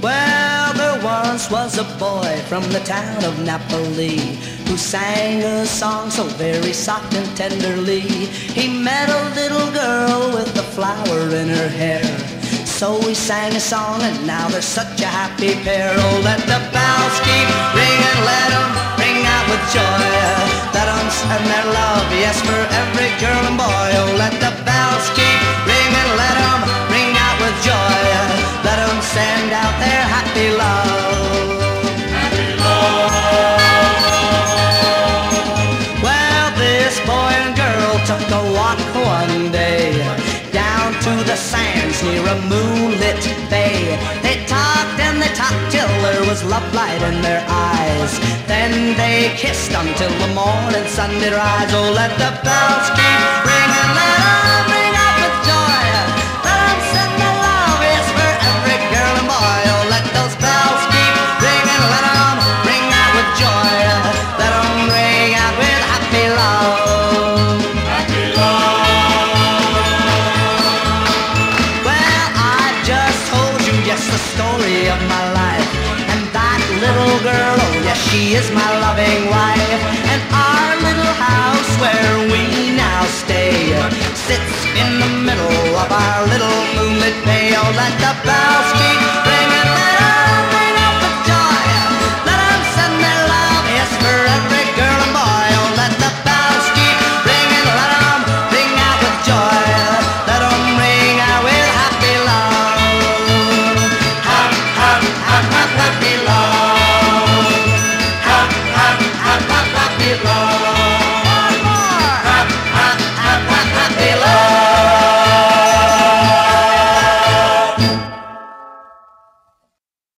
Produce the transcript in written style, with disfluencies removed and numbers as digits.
Well, there once was a boy from the town of Napoli who sang a song so very soft and tenderly. He met a little girl with a flower in her hair. So he sang a song and now they're such a happy pair. Oh, let the bells keep ringing, let them ring out with joy. Let them send their love, yes, for every girl and boy. Oh, let the bells keep ringing, let them ring out with joy. Let them send out their happy love. Happy love. Well, this boy and girl took a walk one day down to the sands near a moonlit bay. They talked and they talked till there was love light in their eyes. Then they kissed until the morning sun did rise. Oh, let the bells keep ringing, let them ring out with joy. Let them send their love, yes, for every girl and boy. Oh, let those bells keep ringing, let them ring out with joy. Let them ring out with happy love. Happy love. The story of my life, and that little girl, oh yes, she is my loving wife. And our little house where we now stay sits in the middle of our little moonlit bay. Oh, let the bells